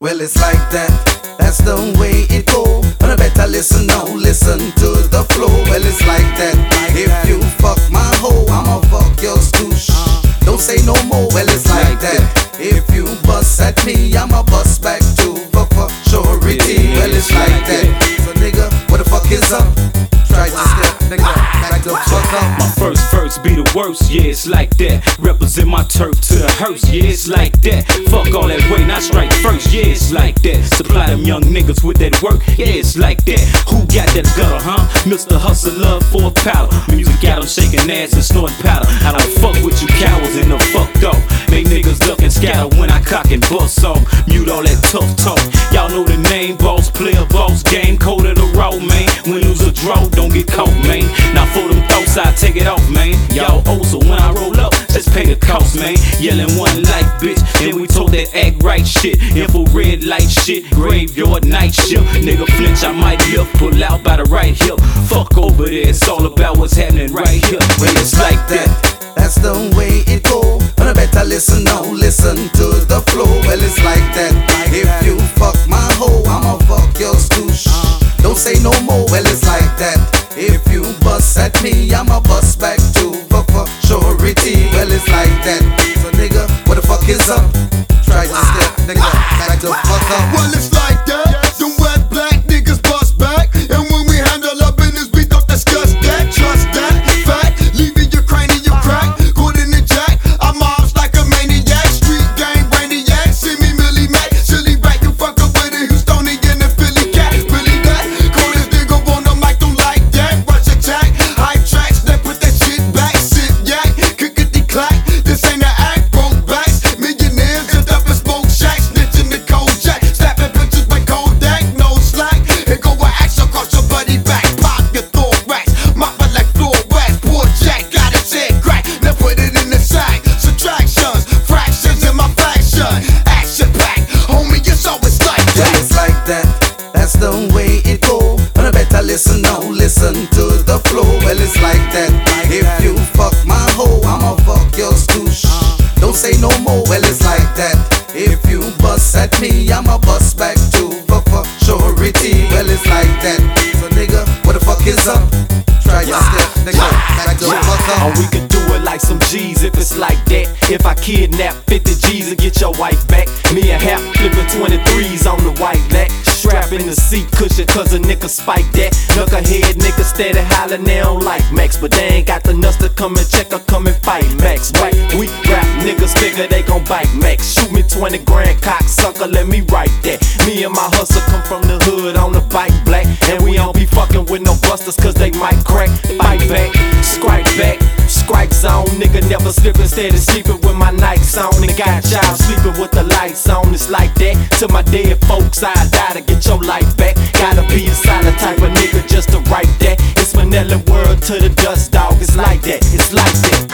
Well, it's like that, that's the way it go. But I better listen now, listen to the flow. Well, it's like that, if you fuck my hoe, I'ma fuck your stoosh. Don't say no more, well, it's like that. If you bust at me, I'ma bust back too, for surety. Well, it's like that. So nigga, what the fuck is up? Try to step, nigga, back the fuck up. My first verse be the worst, yeah, it's like that. Represent my turf to the hearse, yeah, it's like that. Fuck all that weight, I strike first, yeah, it's like that. Supply them young niggas with that work, yeah, it's like that. Who got that gutter, huh? Mr. Hustler for a powder. Music got them shaking ass and snorting powder. I don't fuck with you cowards in the fucked up. Make niggas duck and scatter when I cock and bust off. Mute all that tough talk. Y'all know the name, boss, player, boss, game, code of the raw, man. Win, lose, or draw, don't get caught, man. Now for them thoughts, I take it off, man. Y'all owe, so when I roll up, just pay the cost, man. Yelling one life, bitch, and we told that act right shit. Infrared light shit, graveyard night shift. Nigga flinch, I might lift, pull out by the right hip. Fuck over there, it's all about what's happening right here. Well, it's like that, that's the way it go. But I better listen now, listen to the flow. Well, it's like that, if you fuck my hoe, I'ma fuck your stoosh. Don't say no more, well, it's like that. If you bust at me, I'ma bust back too, for surety. Well, it's like that. So nigga, what the fuck is up? Try to step, nigga, back the fuck up. Well, it's like that. Them wet black niggas bust back. And when we handle our business, we don't discuss that. Trust that fact. Leaving your cranium crack. Caught in the jack. I'm off like a maniac. Street gang brainiac. See me Millie Mac. Silly rat, you fuck up with a Houstonian and Philly cat. Really that? Call this nigga on the mic, don't like that. Rush attack. Hype tracks. Then put that shit back. Sit yak. Kickity clack. This ain't an act. Broke backs. Millionaires and up in smoke shacks. Snitching the cold jack. Snapping pictures with Kodak. No slack. Here go an axe across your buddy back. Pop your thorax. Mopper like floor wax. Poor Jack got his head cracked. Now put it in the sack. Subtractions. Fractions in my fashion. Action pack. Homie, it's always like Well, that. it's like that, that's the way it go. But I better listen now, listen to the flow. Well, it's like that, if you fuck my hoe, I'ma fuck your stoosh. Don't say no more, well, it's like that. If you bust at me, I'ma bust back too, for surety. Well, it's like that. So nigga, what the fuck is up? Try your step, nigga, back the fuck or up. we could do it like some G's if it's like that. If I kidnap 50 G's and get your wife back. Me and Hap flipping 23s on the white back. Strap in the seat cushion cause a nigga spike that. Knucklehead nigga steady hollering they don't like Max. But they ain't got the nuts to come and check or come and fight Max. Right, weak rap niggas figure they gon' bite Max. Shoot me 20 grand cocksucker, let me write that. Me and my hustle come from the hood on the bike black. And we don't be fucking with no busters cause they might crack. Fight back, strike back. Strike zone, nigga never slippin', steady sleeping with my nights on. And got y'all sleeping with the lights on. It's like that. To my dead folks, I die to get your life back. Gotta be a solid type of nigga just to write that. It's vanilla world to the dust, dog. It's like that. It's like that.